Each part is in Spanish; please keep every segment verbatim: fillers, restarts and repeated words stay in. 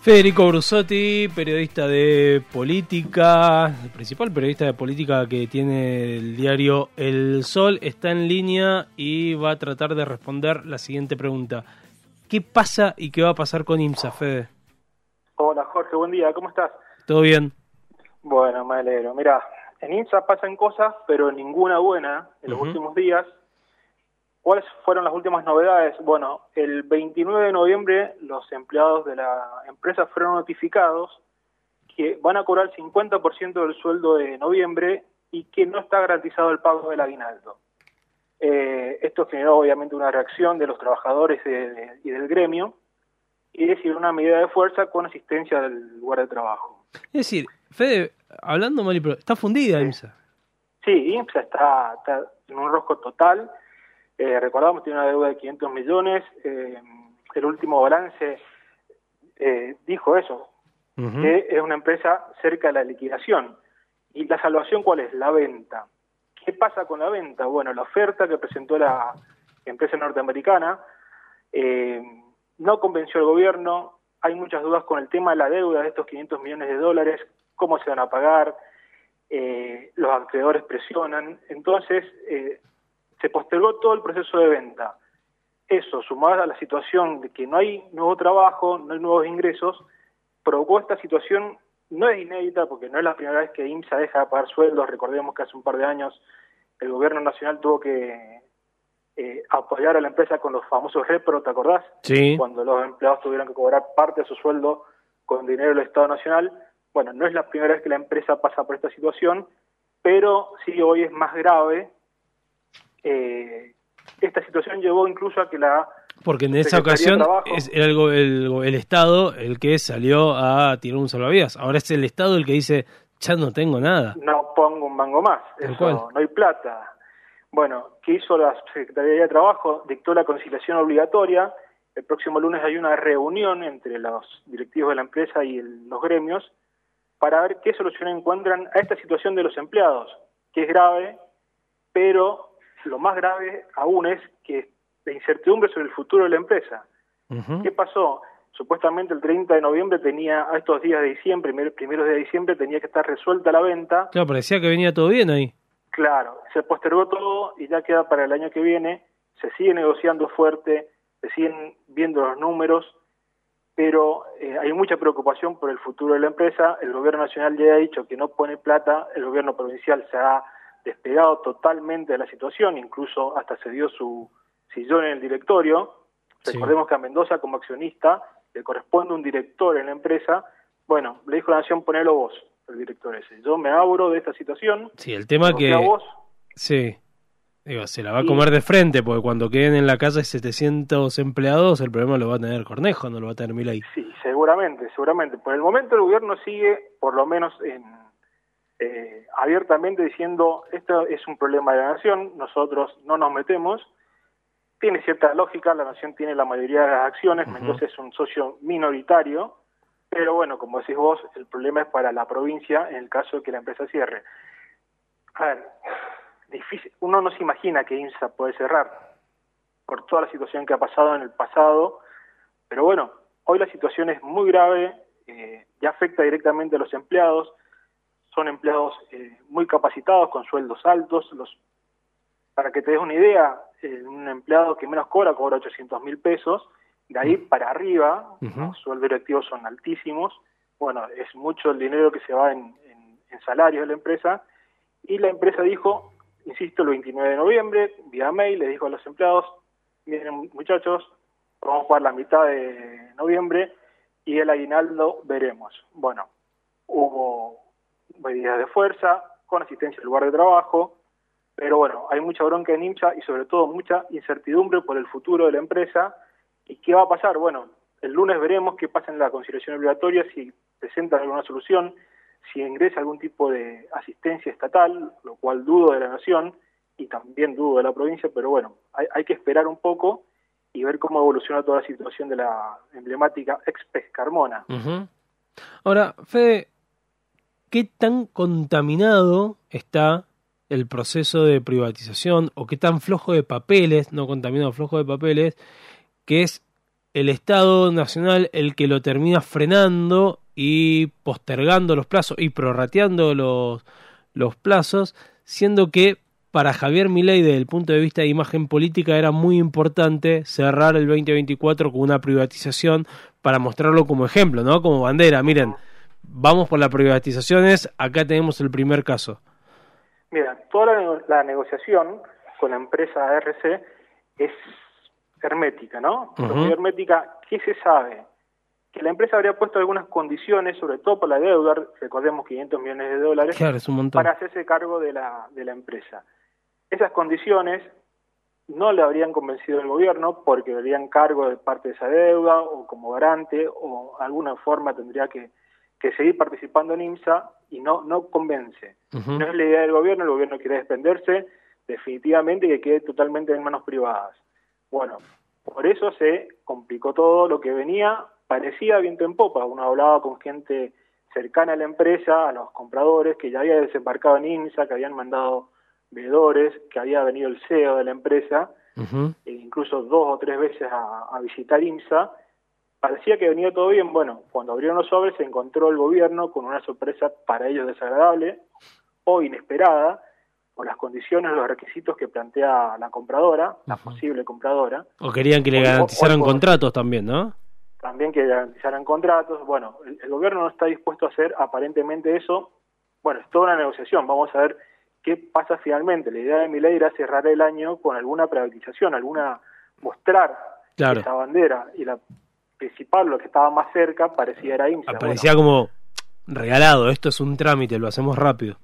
Federico Brusotti, periodista de política, el principal periodista de política que tiene el diario El Sol, está en línea y va a tratar de responder la siguiente pregunta. ¿Qué pasa y qué va a pasar con IMSA, Fede? Hola Jorge, buen día, ¿cómo estás? ¿Todo bien? Bueno, me alegro. Mirá, en IMSA pasan cosas, pero ninguna buena en los uh-huh. últimos días. ¿Cuáles fueron las últimas novedades? Bueno, el veintinueve de noviembre los empleados de la empresa fueron notificados que van a cobrar el cincuenta por ciento del sueldo de noviembre y que no está garantizado el pago del aguinaldo. Eh, esto generó obviamente una reacción de los trabajadores de, de, y del gremio y decidió una medida de fuerza con asistencia del lugar de trabajo. Es decir, Fede, hablando mal y pero ¿está fundida sí. IMSA? Sí, IMSA está, está en un rojo total. Eh, recordamos, tiene una deuda de quinientos millones, eh, el último balance eh, dijo eso, uh-huh. que es una empresa cerca de la liquidación. ¿Y la salvación cuál es? La venta. ¿Qué pasa con la venta? Bueno, la oferta que presentó la empresa norteamericana eh, no convenció al gobierno, hay muchas dudas con el tema de la deuda de estos quinientos millones de dólares, cómo se van a pagar, eh, los acreedores presionan, entonces... Eh, se postergó todo el proceso de venta. Eso, sumado a la situación de que no hay nuevo trabajo, no hay nuevos ingresos, provocó esta situación, no es inédita porque no es la primera vez que IMSA deja de pagar sueldos. Recordemos que hace un par de años el gobierno nacional tuvo que eh, apoyar a la empresa con los famosos repro, ¿te acordás? Sí. Cuando los empleados tuvieron que cobrar parte de su sueldo con dinero del Estado Nacional. Bueno, no es la primera vez que la empresa pasa por esta situación, pero sí hoy es más grave. Eh, esta situación llevó incluso a que la porque en esa ocasión es era el, el, el Estado el que salió a tirar un salvavidas. Ahora es el Estado el que dice, ya no tengo nada. No pongo un mango más, eso, no hay plata. Bueno, ¿qué hizo la Secretaría de Trabajo? Dictó la conciliación obligatoria. El próximo lunes hay una reunión entre los directivos de la empresa y el, los gremios para ver qué solución encuentran a esta situación de los empleados, que es grave, pero... lo más grave aún es que la incertidumbre sobre el futuro de la empresa. Uh-huh. ¿Qué pasó? Supuestamente el treinta de noviembre tenía, a estos días de diciembre, primeros, primeros de diciembre, tenía que estar resuelta la venta. Claro, parecía que venía todo bien ahí. Claro, se postergó todo y ya queda para el año que viene. Se sigue negociando fuerte, se siguen viendo los números, pero eh, hay mucha preocupación por el futuro de la empresa. El gobierno nacional ya ha dicho que no pone plata, el gobierno provincial se ha despegado totalmente de la situación, incluso hasta se dio su sillón en el directorio. Sí. Recordemos que a Mendoza como accionista le corresponde un director en la empresa. Bueno, le dijo a la Nación, ponelo vos, el director ese. Yo me abro de esta situación. Sí, el tema que... Vos, sí, digo, se la va a comer y... de frente, porque cuando queden en la calle setecientos empleados, el problema lo va a tener Cornejo, no lo va a tener Milei. Sí, seguramente, seguramente. Por el momento el gobierno sigue, por lo menos en... Eh, abiertamente diciendo esto es un problema de la nación, nosotros no nos metemos. Tiene cierta lógica, la nación tiene la mayoría de las acciones, uh-huh. Mendoza es un socio minoritario, pero bueno, como decís vos, el problema es para la provincia en el caso de que la empresa cierre. A ver, difícil, uno no se imagina que IMSA puede cerrar por toda la situación que ha pasado en el pasado, pero bueno, hoy la situación es muy grave, eh, ya afecta directamente a los empleados. Son empleados eh, muy capacitados, con sueldos altos. Los, para que te des una idea, eh, un empleado que menos cobra, cobra ochocientos mil pesos. De ahí para arriba, uh-huh. Los sueldos directivos son altísimos. Bueno, es mucho el dinero que se va en, en, en salarios de la empresa. Y la empresa dijo, insisto, el veintinueve de noviembre, vía mail, le dijo a los empleados, miren muchachos, vamos a pagar la mitad de noviembre y el aguinaldo veremos. Bueno, hubo... medidas de fuerza, con asistencia al lugar de trabajo, pero bueno, hay mucha bronca en IMSA y sobre todo mucha incertidumbre por el futuro de la empresa. ¿Y qué va a pasar? Bueno, el lunes veremos qué pasa en la conciliación obligatoria, si presentan alguna solución, si ingresa algún tipo de asistencia estatal, lo cual dudo de la nación y también dudo de la provincia, pero bueno, hay, hay que esperar un poco y ver cómo evoluciona toda la situación de la emblemática ex-Pez Carmona. Uh-huh. Ahora, Fede, ¿qué tan contaminado está el proceso de privatización o qué tan flojo de papeles, no contaminado, flojo de papeles, que es el Estado Nacional el que lo termina frenando y postergando los plazos y prorrateando los, los plazos, siendo que para Javier Milei, desde el punto de vista de imagen política, era muy importante cerrar el veinte veinticuatro con una privatización para mostrarlo como ejemplo, ¿no? Como bandera. Miren, vamos por las privatizaciones, acá tenemos el primer caso. Mira, toda la, la negociación con la empresa A R C es hermética, ¿no? Uh-huh. Muy hermética. ¿Qué se sabe? Que la empresa habría puesto algunas condiciones, sobre todo por la deuda, recordemos quinientos millones de dólares, claro, es un montón, para hacerse cargo de la, de la empresa. Esas condiciones no le habrían convencido al gobierno porque habrían cargo de parte de esa deuda o como garante o de alguna forma tendría que, que seguir participando en IMSA y no, no convence. Uh-huh. No es la idea del gobierno, el gobierno quiere desprenderse definitivamente y que quede totalmente en manos privadas. Bueno, por eso se complicó todo, lo que venía parecía viento en popa. Uno hablaba con gente cercana a la empresa, a los compradores, que ya había desembarcado en IMSA, que habían mandado veedores, que había venido el C E O de la empresa, uh-huh. e incluso dos o tres veces a, a visitar IMSA. Parecía que venía todo bien. Bueno, cuando abrieron los sobres se encontró el gobierno con una sorpresa para ellos desagradable o inesperada, por las condiciones, los requisitos que plantea la compradora, uh-huh. la posible compradora. O querían que le garantizaran o, o, contratos también, ¿no? También que garantizaran contratos. Bueno, el, el gobierno no está dispuesto a hacer aparentemente eso. Bueno, es toda una negociación. Vamos a ver qué pasa finalmente. La idea de Milei era cerrar el año con alguna privatización, alguna mostrar claro. esa bandera. Y la principal, lo que estaba más cerca, parecía era IMSA. Parecía bueno. como regalado. Esto es un trámite, lo hacemos rápido.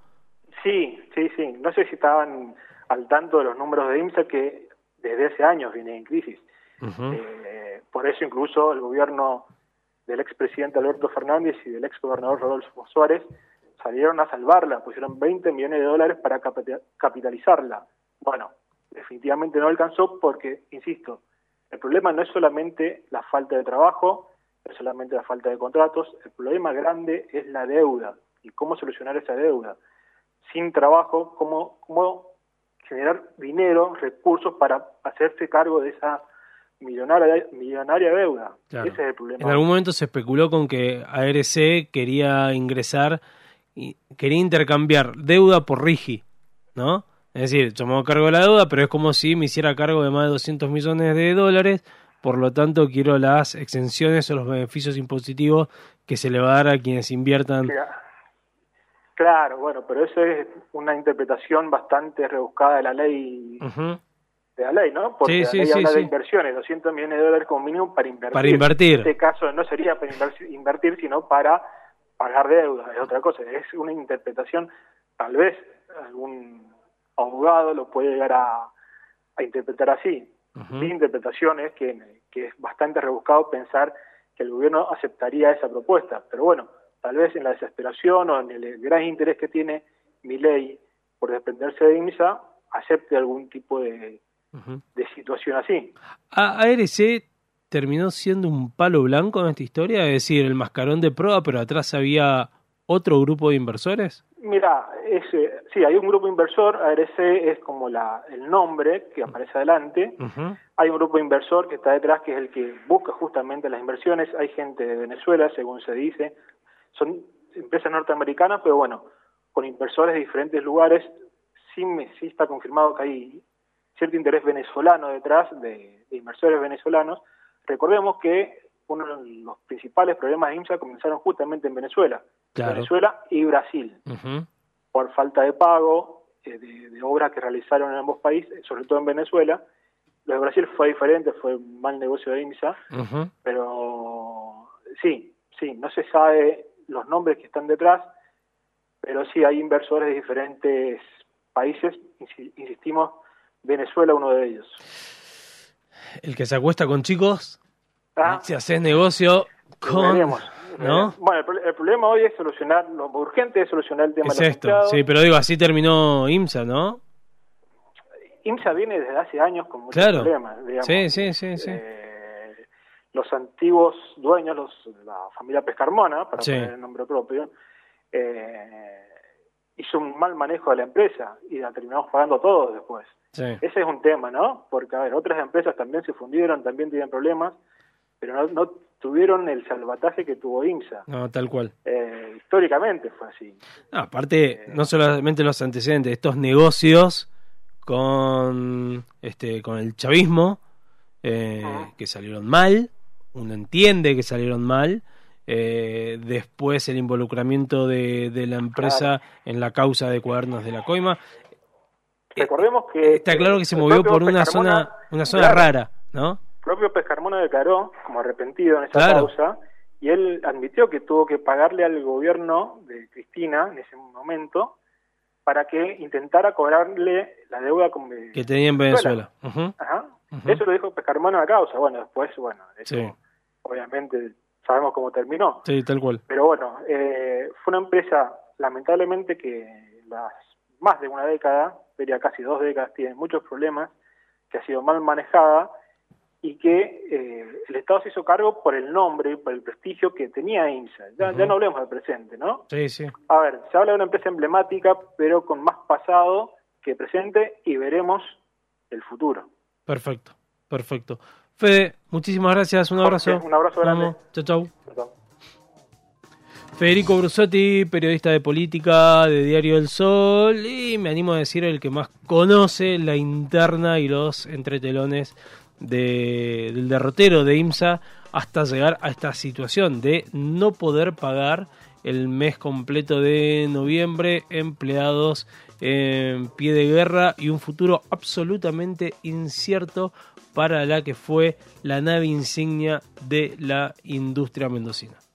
Sí, sí, sí. No sé si estaban al tanto de los números de IMSA que desde hace años viene en crisis. Uh-huh. Eh, por eso incluso el gobierno del expresidente Alberto Fernández y del exgobernador Rodolfo Suárez salieron a salvarla, pusieron veinte millones de dólares para capitalizarla. Bueno, definitivamente no alcanzó porque, insisto, el problema no es solamente la falta de trabajo, no es solamente la falta de contratos, el problema grande es la deuda y cómo solucionar esa deuda. Sin trabajo, cómo, cómo generar dinero, recursos para hacerse cargo de esa millonaria, millonaria deuda. Claro. Ese es el problema. En algún momento se especuló con que A R C quería ingresar, y quería intercambiar deuda por RIGI, ¿no? Es decir, yo me hago cargo de la deuda, pero es como si me hiciera cargo de más de doscientos millones de dólares, por lo tanto quiero las exenciones o los beneficios impositivos que se le va a dar a quienes inviertan. Claro. Claro, bueno, pero eso es una interpretación bastante rebuscada de la ley, uh-huh. de la ley, ¿no? Porque sí, la ley sí, habla sí, de sí. inversiones, doscientos millones de dólares como mínimo para invertir. Para invertir. En este caso no sería para invertir, sino para pagar deuda, es otra cosa. Es una interpretación, tal vez algún abogado lo puede llegar a, a interpretar así. Uh-huh. Mi interpretación es que, que es bastante rebuscado pensar que el gobierno aceptaría esa propuesta, pero bueno, tal vez en la desesperación o en el gran interés que tiene Milei por desprenderse de IMSA, acepte algún tipo de, uh-huh. de situación así. ¿A ARC terminó siendo un palo blanco en esta historia? Es decir, el mascarón de prueba, pero atrás había otro grupo de inversores. Mira, ese, sí, hay un grupo inversor, A R C es como la, el nombre que aparece adelante. Uh-huh. Hay un grupo inversor que está detrás, que es el que busca justamente las inversiones. Hay gente de Venezuela, según se dice. Son empresas norteamericanas, pero bueno, con inversores de diferentes lugares. Sí, me, sí está confirmado que hay cierto interés venezolano detrás, de, de inversores venezolanos. Recordemos que uno de los principales problemas de IMSA comenzaron justamente en Venezuela. Claro. Venezuela y Brasil. Uh-huh. Por falta de pago eh, de, de obras que realizaron en ambos países, sobre todo en Venezuela. Lo de Brasil fue diferente, fue un mal negocio de IMSA. Uh-huh. Pero sí, sí, no se sabe los nombres que están detrás, pero sí hay inversores de diferentes países, insistimos, Venezuela uno de ellos. El que se acuesta con chicos, ah, si haces negocio con... ¿no? Bueno, el, el problema hoy es solucionar, lo urgente es solucionar el tema es de los esto, empleados. Sí, pero digo, así terminó IMSA, ¿no? IMSA viene desde hace años con muchos claro. problemas, digamos. Sí, sí, sí, sí. Eh, los antiguos dueños, los, la familia Pescarmona, para sí. poner el nombre propio, eh, hizo un mal manejo de la empresa y la terminamos pagando todos después. Sí. Ese es un tema, ¿no? Porque, a ver, otras empresas también se fundieron, también tienen problemas. pero no, no tuvieron el salvataje que tuvo IMSA. No, tal cual. Eh, históricamente fue así. No, aparte, eh, no solamente los antecedentes, estos negocios con este con el chavismo, eh, uh-huh. que salieron mal, uno entiende que salieron mal, eh, después el involucramiento de, de la empresa claro. en la causa de Cuadernos de la Coima. Recordemos que... Está claro que se movió por una zona, una zona claro, rara, ¿no? El propio Pescarmona declaró como arrepentido en esa claro. causa, y él admitió que tuvo que pagarle al gobierno de Cristina en ese momento para que intentara cobrarle la deuda con que tenía en Venezuela. Uh-huh. Ajá. Uh-huh. Eso lo dijo Pescarmona en la causa. Bueno, después, bueno, eso sí. obviamente sabemos cómo terminó. Sí, tal cual. Pero bueno, eh, fue una empresa, lamentablemente, que las más de una década, diría casi dos décadas, tiene muchos problemas, que ha sido mal manejada, y que eh, el Estado se hizo cargo por el nombre, por el prestigio que tenía IMSA. Ya, uh-huh. ya no hablemos del presente, ¿no? Sí, sí. A ver, se habla de una empresa emblemática, pero con más pasado que presente, y veremos el futuro. Perfecto, perfecto. Fede, muchísimas gracias, un abrazo. Jorge, un abrazo grande. Chau, chau. chau. Federico Brusotti, periodista de política de Diario El Sol, y me animo a decir el que más conoce la interna y los entretelones de, del derrotero de IMSA hasta llegar a esta situación de no poder pagar el mes completo de noviembre, empleados en pie de guerra y un futuro absolutamente incierto para la que fue la nave insignia de la industria mendocina.